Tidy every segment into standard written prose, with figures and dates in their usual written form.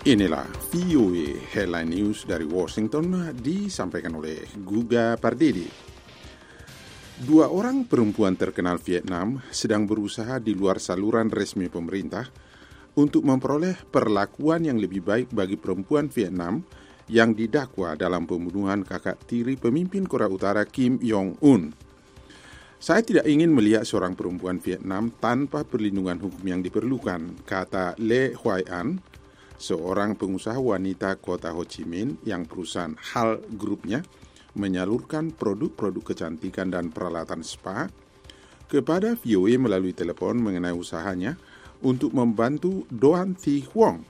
Inilah VOA Headline News dari Washington disampaikan oleh Guga Pardedi. 2 orang perempuan terkenal Vietnam sedang berusaha di luar saluran resmi pemerintah untuk memperoleh perlakuan yang lebih baik bagi perempuan Vietnam yang didakwa dalam pembunuhan kakak tiri pemimpin Korea Utara Kim Jong-un. Saya tidak ingin melihat seorang perempuan Vietnam tanpa perlindungan hukum yang diperlukan, kata Le Huai An, seorang pengusaha wanita kota Ho Chi Minh yang perusahaan HAL Grupnya menyalurkan produk-produk kecantikan dan peralatan spa kepada VOA melalui telepon mengenai usahanya untuk membantu Doan Thi Huong.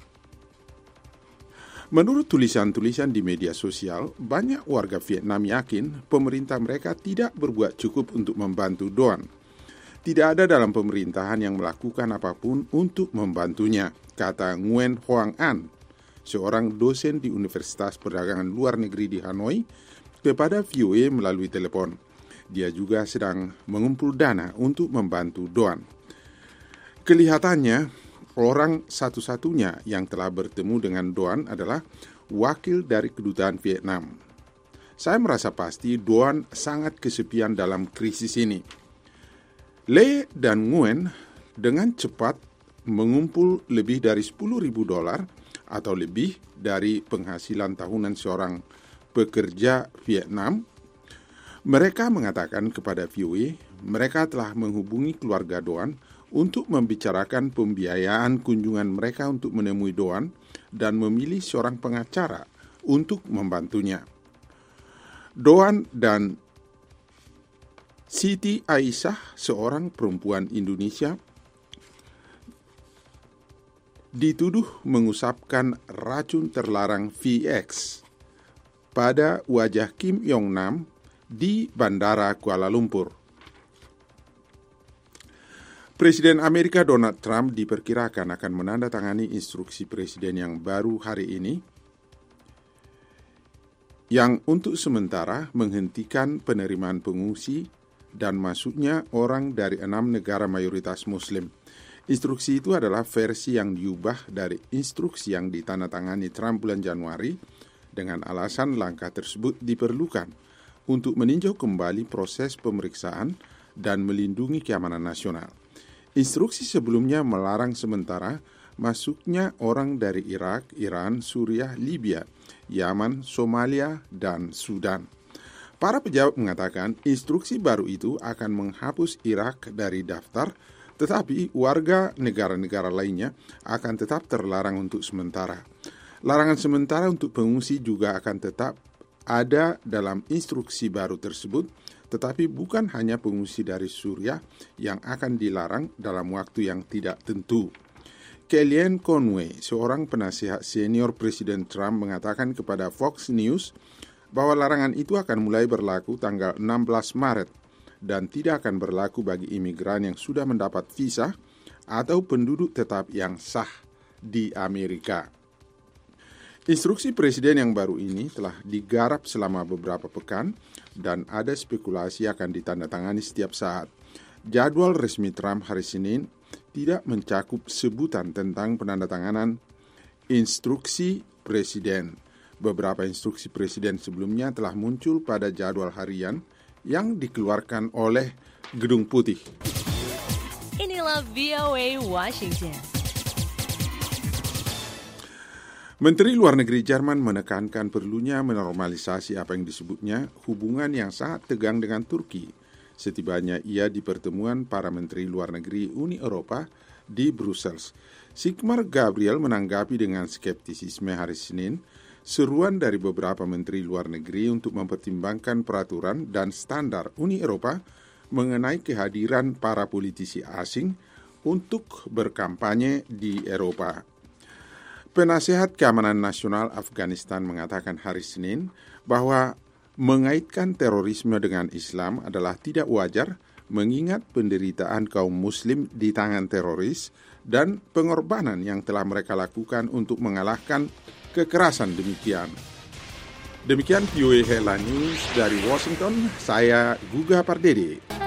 Menurut tulisan-tulisan di media sosial, banyak warga Vietnam yakin pemerintah mereka tidak berbuat cukup untuk membantu Doan. Tidak ada dalam pemerintahan yang melakukan apapun untuk membantunya, kata Nguyen Hoang An, seorang dosen di Universitas Perdagangan Luar Negeri di Hanoi, kepada VOA melalui telepon. Dia juga sedang mengumpul dana untuk membantu Doan. Kelihatannya, orang satu-satunya yang telah bertemu dengan Doan adalah wakil dari kedutaan Vietnam. Saya merasa pasti Doan sangat kesepian dalam krisis ini. Le dan Nguyen dengan cepat mengumpul lebih dari $10,000 atau lebih dari penghasilan tahunan seorang pekerja Vietnam. Mereka mengatakan kepada VOA, mereka telah menghubungi keluarga Doan untuk membicarakan pembiayaan kunjungan mereka untuk menemui Doan dan memilih seorang pengacara untuk membantunya. Doan dan Siti Aisyah, seorang perempuan Indonesia, dituduh mengusapkan racun terlarang VX pada wajah Kim Jong-nam di Bandara Kuala Lumpur. Presiden Amerika Donald Trump diperkirakan akan menandatangani instruksi presiden yang baru hari ini yang untuk sementara menghentikan penerimaan pengungsi dan masuknya orang dari 6 negara mayoritas Muslim. Instruksi itu adalah versi yang diubah dari instruksi yang ditandatangani Trump bulan Januari dengan alasan langkah tersebut diperlukan untuk meninjau kembali proses pemeriksaan dan melindungi keamanan nasional. Instruksi sebelumnya melarang sementara masuknya orang dari Irak, Iran, Suriah, Libya, Yaman, Somalia, dan Sudan. Para pejabat mengatakan instruksi baru itu akan menghapus Irak dari daftar, tetapi warga negara-negara lainnya akan tetap terlarang untuk sementara. Larangan sementara untuk pengungsi juga akan tetap ada dalam instruksi baru tersebut, tetapi bukan hanya pengungsi dari Suriah yang akan dilarang dalam waktu yang tidak tentu. Kellyanne Conway, seorang penasihat senior Presiden Trump, mengatakan kepada Fox News bahwa larangan itu akan mulai berlaku tanggal 16 Maret dan tidak akan berlaku bagi imigran yang sudah mendapat visa atau penduduk tetap yang sah di Amerika. Instruksi presiden yang baru ini telah digarap selama beberapa pekan dan ada spekulasi akan ditandatangani setiap saat. Jadwal resmi Trump hari Senin tidak mencakup sebutan tentang penandatanganan instruksi presiden. Beberapa instruksi presiden sebelumnya telah muncul pada jadwal harian yang dikeluarkan oleh Gedung Putih. Inilah VOA Washington. Menteri Luar Negeri Jerman menekankan perlunya menormalisasi apa yang disebutnya hubungan yang sangat tegang dengan Turki. Setibanya ia di pertemuan para Menteri Luar Negeri Uni Eropa di Brussels. Sigmar Gabriel menanggapi dengan skeptisisme hari Senin seruan dari beberapa menteri luar negeri untuk mempertimbangkan peraturan dan standar Uni Eropa mengenai kehadiran para politisi asing untuk berkampanye di Eropa. Penasehat Keamanan Nasional Afghanistan mengatakan hari Senin bahwa mengaitkan terorisme dengan Islam adalah tidak wajar mengingat penderitaan kaum muslim di tangan teroris dan pengorbanan yang telah mereka lakukan untuk mengalahkan kekerasan demikian. Demikian VOA Headline News dari Washington, saya Guga Pardede.